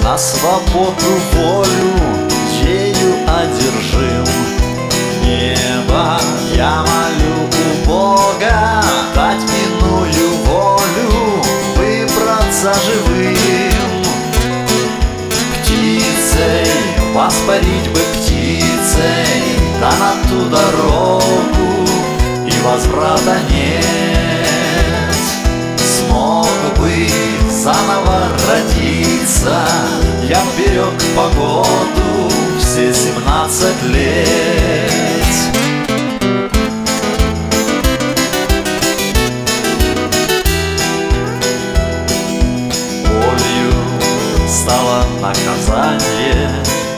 на свободу волю ею одержим. Небо я молю у Бога дать иную волю, выбраться живым. Птицей воспарить бы птицей, да на ту дорогу и возврата нет. Смог бы заново родиться я, берег погоду все 17 лет. Болью стало наказание,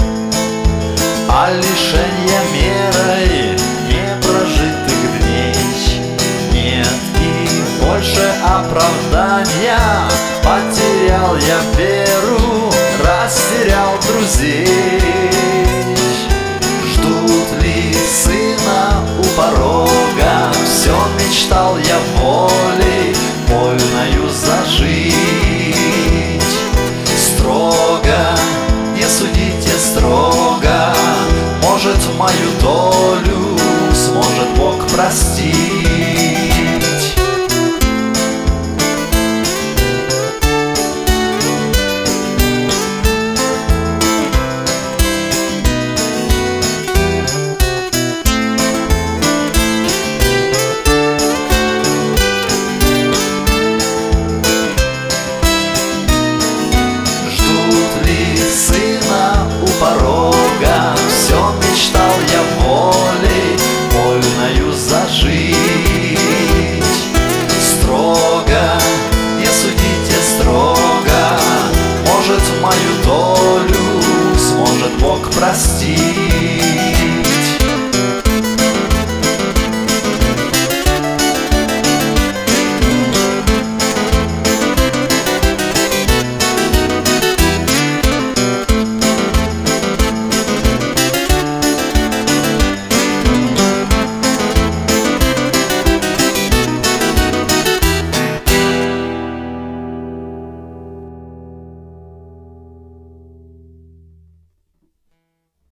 а лишенье мерой непрожитых дней. Нет и больше оправдания, потерял я веру, растерял друзей. Ждут ли сына у порога, все мечтал я волей вольною зажить. Строго, не судите строго, может, мою долю сможет Бог простить. Порога все мечтал я волей вольною зажить. Строго, не судите строго, может, мою долю сможет Бог простить.